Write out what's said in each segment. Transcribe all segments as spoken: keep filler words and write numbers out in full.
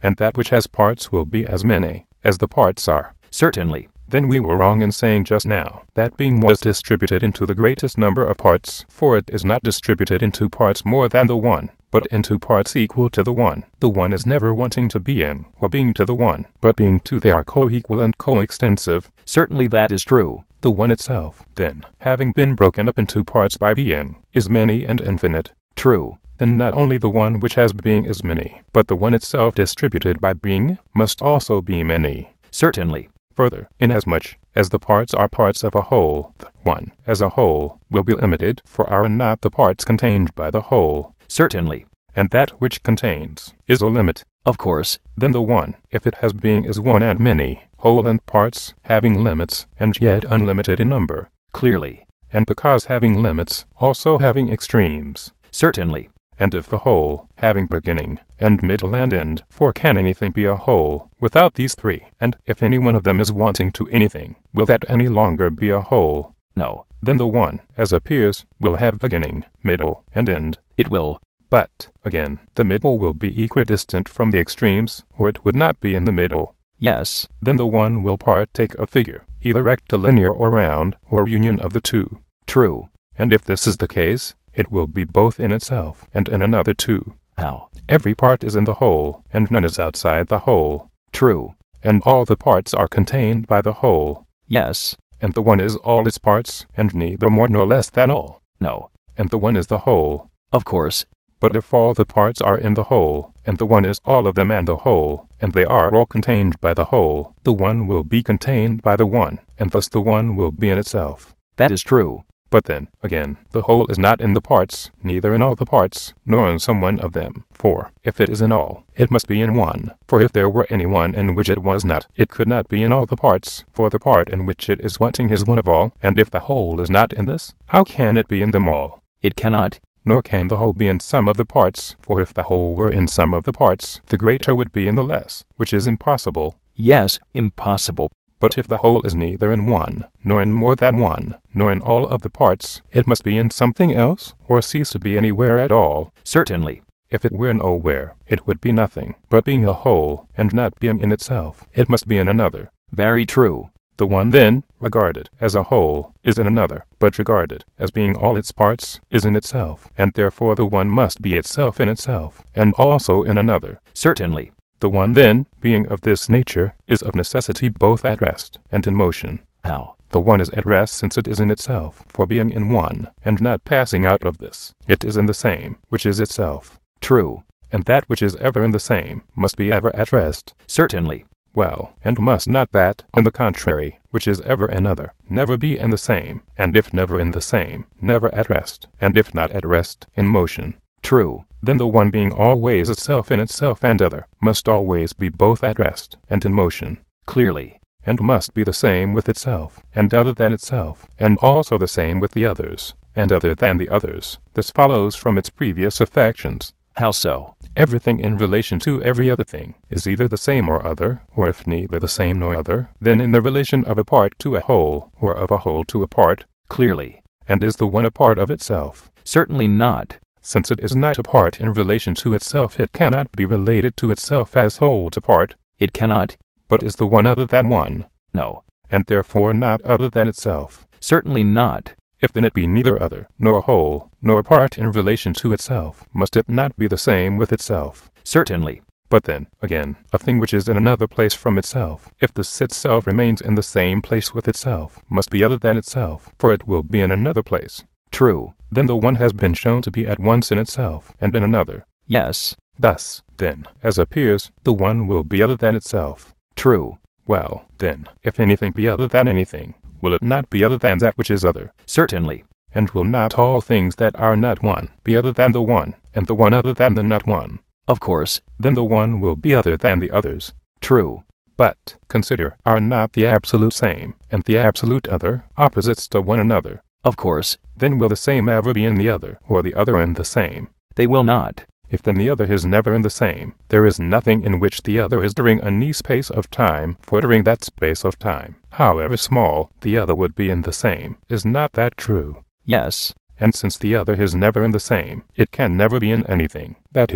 and that which has parts will be as many as the parts are. Certainly. Then we were wrong in saying just now that being was distributed into the greatest number of parts, for it is not distributed into parts more than the one, but into parts equal to the one. The one is never wanting to be in, or being to the one, but being two. They are co-equal and co-extensive. Certainly that is true. The one itself, then, having been broken up into parts by being, is many and infinite. True. Then not only the one which has being is many, but the one itself distributed by being must also be many. Certainly. Further, inasmuch as the parts are parts of a whole, the one, as a whole, will be limited, for are not the parts contained by the whole. Certainly. And that which contains is a limit. Of course. Then the one, if it has being, is one and many, whole and parts, having limits, and yet unlimited in number. Clearly. And because having limits, also having extremes. Certainly. And if the whole, having beginning, and middle and end, for can anything be a whole without these three? And if any one of them is wanting to anything, will that any longer be a whole? No. Then the one, as appears, will have beginning, middle, and end. It will. But, again, the middle will be equidistant from the extremes, or it would not be in the middle. Yes. Then the one will partake of figure, either rectilinear or round, or union of the two. True. And if this is the case, it will be both in itself and in another too. How? Every part is in the whole, and none is outside the whole. True. And all the parts are contained by the whole. Yes. And the one is all its parts, and neither more nor less than all. No. And the one is the whole. Of course. But if all the parts are in the whole, and the one is all of them and the whole, and they are all contained by the whole, the one will be contained by the one, and thus the one will be in itself. That is true. But then, again, the whole is not in the parts, neither in all the parts, nor in some one of them. For, if it is in all, it must be in one. For if there were any one in which it was not, it could not be in all the parts, for the part in which it is wanting is one of all. And if the whole is not in this, how can it be in them all? It cannot. Nor can the whole be in some of the parts, for if the whole were in some of the parts, the greater would be in the less, which is impossible. Yes, impossible. But if the whole is neither in one, nor in more than one, nor in all of the parts, it must be in something else, or cease to be anywhere at all. Certainly. If it were nowhere, it would be nothing, but being a whole, and not being in itself, it must be in another. Very true. The one then, regarded as a whole, is in another, but regarded as being all its parts, is in itself, and therefore the one must be itself in itself, and also in another. Certainly. The one then, being of this nature, is of necessity both at rest and in motion. How? The one is at rest since it is in itself, for being in one, and not passing out of this, it is in the same, which is itself. True. And that which is ever in the same, must be ever at rest. Certainly. Well, and must not that, on the contrary, which is ever another, never be in the same, and if never in the same, never at rest, and if not at rest, in motion. True. Then the one being always itself in itself and other, must always be both at rest and in motion. Clearly. And must be the same with itself, and other than itself, and also the same with the others, and other than the others. This follows from its previous affections. How so? Everything in relation to every other thing is either the same or other, or if neither the same nor other, then in the relation of a part to a whole, or of a whole to a part. Clearly. And is the one a part of itself? Certainly not. Since it is not a part in relation to itself, it cannot be related to itself as whole to part. It cannot. But is the one other than one? No. And therefore not other than itself? Certainly not. If then it be neither other, nor whole, nor part in relation to itself, must it not be the same with itself? Certainly. But then, again, a thing which is in another place from itself, if this itself remains in the same place with itself, must be other than itself, for it will be in another place. True. Then the one has been shown to be at once in itself, and in another. Yes. Thus, then, as appears, the one will be other than itself. True. Well, then, if anything be other than anything, will it not be other than that which is other? Certainly. And will not all things that are not one be other than the one, and the one other than the not one? Of course. Then the one will be other than the others. True. But, consider, are not the absolute same, and the absolute other, opposites to one another? Of course. Then will the same ever be in the other, or the other in the same? They will not. If then the other is never in the same, there is nothing in which the other is during any space of time, for during that space of time, however small, the other would be in the same. Is not that true? Yes. And since the other is never in the same, it can never be in anything, that is,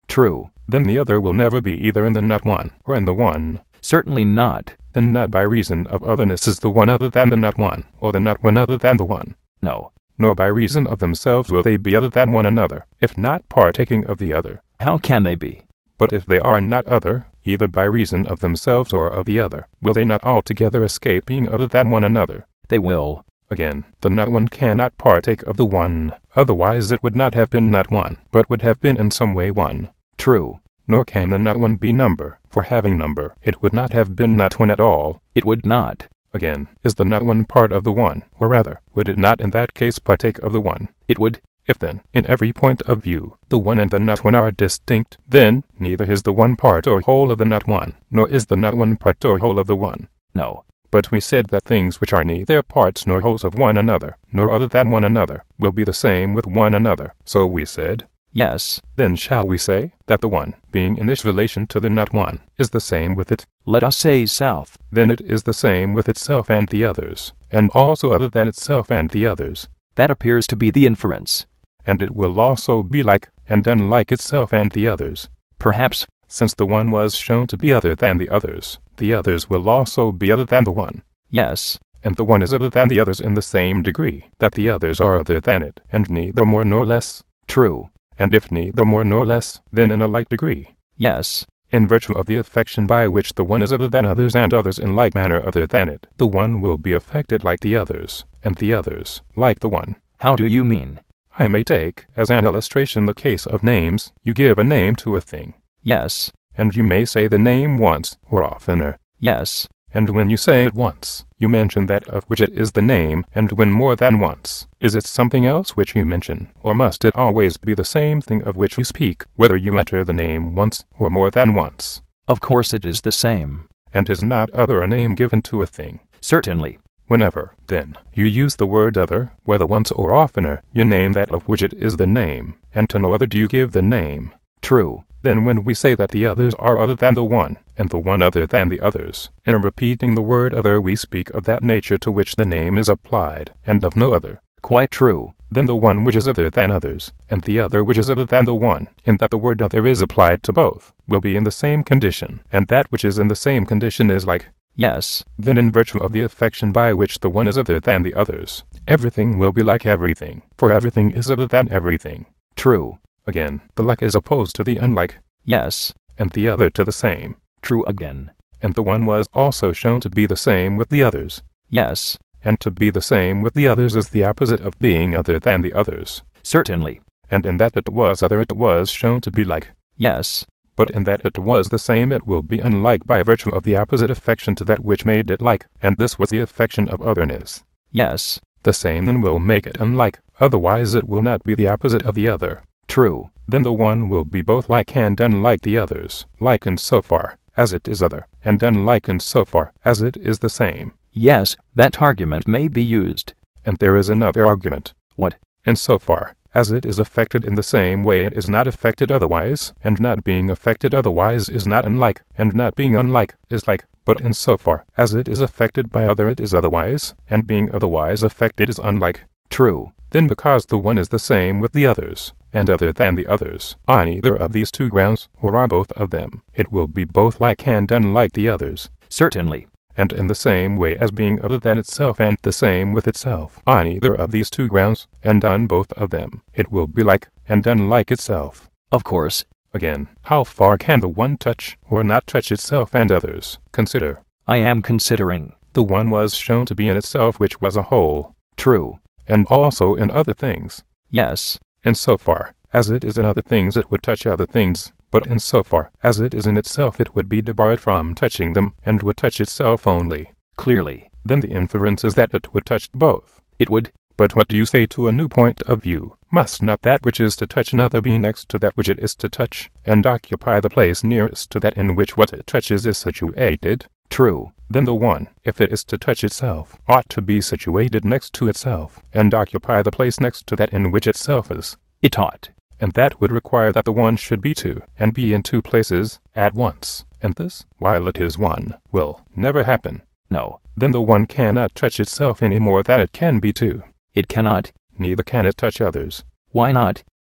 True. then the other will never be either in the not one or in the one. Certainly not. Then not by reason of otherness is the one other than the not one, or the not one other than the one. No. Nor by reason of themselves will they be other than one another, if not partaking of the other. How can they be? But if they are not other, either by reason of themselves or of the other, will they not altogether escape being other than one another? They will. Again, the not one cannot partake of the one, otherwise it would not have been not one, but would have been in some way one. True. Nor can the not one be number, for having number, it would not have been not one at all. It would not. Again, is the not one part of the one, or rather, would it not in that case partake of the one? It would. If then, in every point of view, the one and the not one are distinct, then neither is the one part or whole of the not one, nor is the not one part or whole of the one. No. But we said that things which are neither parts nor wholes of one another, nor other than one another, will be the same with one another. So we said, yes. Then shall we say that the one, being in this relation to the not one, is the same with it? Let us say south. Then it is the same with itself and the others, and also other than itself and the others. That appears to be the inference. And it will also be like and unlike itself and the others. Perhaps, since the one was shown to be other than the others, the others will also be other than the one. Yes. And the one is other than the others in the same degree that the others are other than it, and neither more nor less. True. And if neither more nor less, then in a like degree. Yes. In virtue of the affection by which the one is other than others and others in like manner other than it, the one will be affected like the others, and the others like the one. How do you mean? I may take, as an illustration, the case of names. You give a name to a thing. Yes. And you may say the name once, or oftener. Yes. And when you say it once, you mention that of which it is the name, and when more than once, is it something else which you mention, or must it always be the same thing of which you speak, whether you utter the name once, or more than once? Of course it is the same. And is not other a name given to a thing? Certainly. Whenever, then, you use the word other, whether once or oftener, you name that of which it is the name, and to no other do you give the name. True. Then when we say that the others are other than the one, and the one other than the others, in repeating the word other we speak of that nature to which the name is applied, and of no other. Quite true. Then the one which is other than others, and the other which is other than the one, in that the word other is applied to both, will be in the same condition, and that which is in the same condition is like. Yes. Then in virtue of the affection by which the one is other than the others, everything will be like everything, for everything is other than everything. True. Again, the like is opposed to the unlike. Yes. And the other to the same. True again. And the one was also shown to be the same with the others. Yes. And to be the same with the others is the opposite of being other than the others. Certainly. And in that it was other it was shown to be like. Yes. But in that it was the same it will be unlike by virtue of the opposite affection to that which made it like, and this was the affection of otherness. Yes. The same then will make it unlike, otherwise it will not be the opposite of the other. True. Then the one will be both like and unlike the others, like in so far as it is other, and unlike in so far as it is the same. Yes, that argument may be used. And there is another argument. What? In so far as it is affected in the same way it is not affected otherwise, and not being affected otherwise is not unlike, and not being unlike is like, but in so far as it is affected by other it is otherwise, and being otherwise affected is unlike. True. Then because the one is the same with the others, and other than the others, on either of these two grounds, or on both of them, it will be both like and unlike the others. Certainly. And in the same way as being other than itself and the same with itself, on either of these two grounds, and on both of them, it will be like and unlike itself. Of course. Again, how far can the one touch or not touch itself and others? Consider. I am considering. The one was shown to be in itself which was a whole. True. And also in other things. Yes. In so far as it is in other things it would touch other things, but in so far as it is in itself it would be debarred from touching them, and would touch itself only. Clearly. Then the inference is that it would touch both. It would. But what do you say to a new point of view? Must not that which is to touch another be next to that which it is to touch, and occupy the place nearest to that in which what it touches is situated? True. Then the one, if it is to touch itself, ought to be situated next to itself, and occupy the place next to that in which itself is. It ought. And that would require that the one should be two, and be in two places, at once. And this, while it is one, will never happen. No. Then the one cannot touch itself any more than it can be two. It cannot. Neither can it touch others. Why not?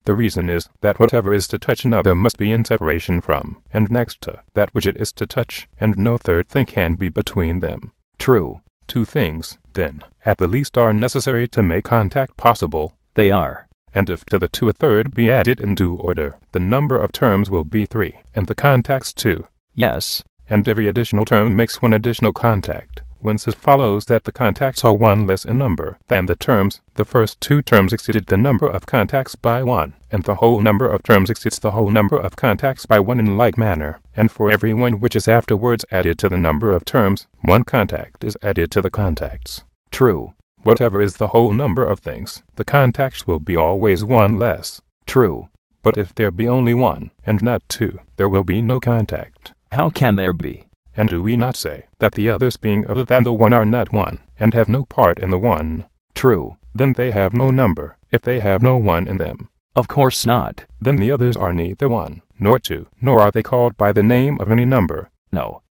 The reason is that whatever is to touch another must be in separation from, and next to, that which it is to touch, and no third thing can be between them. True. Two things, then, at the least are necessary to make contact possible. They are. And if to the two a third be added in due order, the number of terms will be three, and the contacts two. Yes. And every additional term makes one additional contact, whence it follows that the contacts are one less in number than the terms. The first two terms exceeded the number of contacts by one, and the whole number of terms exceeds the whole number of contacts by one in like manner, and for every one which is afterwards added to the number of terms, one contact is added to the contacts. True. Whatever is the whole number of things, the contacts will be always one less. True. But if there be only one, and not two, there will be no contact. How can there be? And do we not say that the others being other than the one are not one, and have no part in the one? True. Then they have no number, if they have no one in them. Of course not. Then the others are neither one, nor two, nor are they called by the name of any number. No.